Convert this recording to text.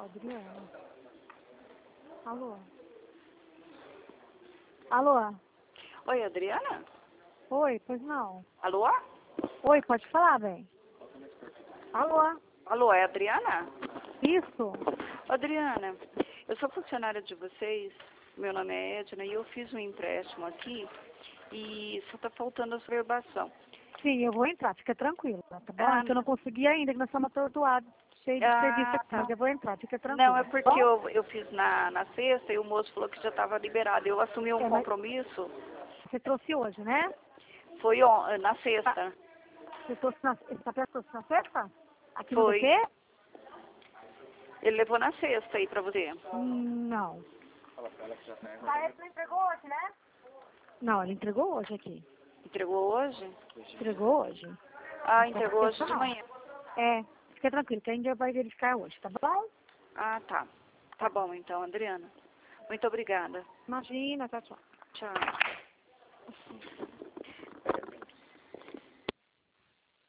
Adriana. Alô? Alô? Oi, Adriana? Oi, pois não. Alô? Oi, pode falar, bem. Alô? Alô, é a Adriana? Isso? Adriana, eu sou funcionária de vocês, meu nome é Edna, e eu fiz um empréstimo aqui e só está faltando a verbação. Sim, eu vou entrar, fica tranquila, tá bom? Ah, É que eu não consegui ainda, que nós estamos atordoados, cheio de serviço aqui, tá. mas eu vou entrar, fica Não, tranquila. é porque eu fiz na sexta e o moço falou que já estava liberado. Eu assumi um Mas compromisso, você trouxe hoje, né? foi na sexta. Você trouxe esse papel trouxe na sexta? Aqui no Foi. DP? Ele levou na sexta aí pra você. Não. Mas ele não entregou hoje, né? Não, ele entregou hoje aqui. Entregou hoje? Entregou hoje. Ah, Não tem entregou hoje questão, de não. manhã. É, fica tranquilo, que a gente vai verificar hoje, tá bom? Ah, tá. Tá bom então, Adriana. Muito obrigada. Imagina, tchau, tchau. Tchau.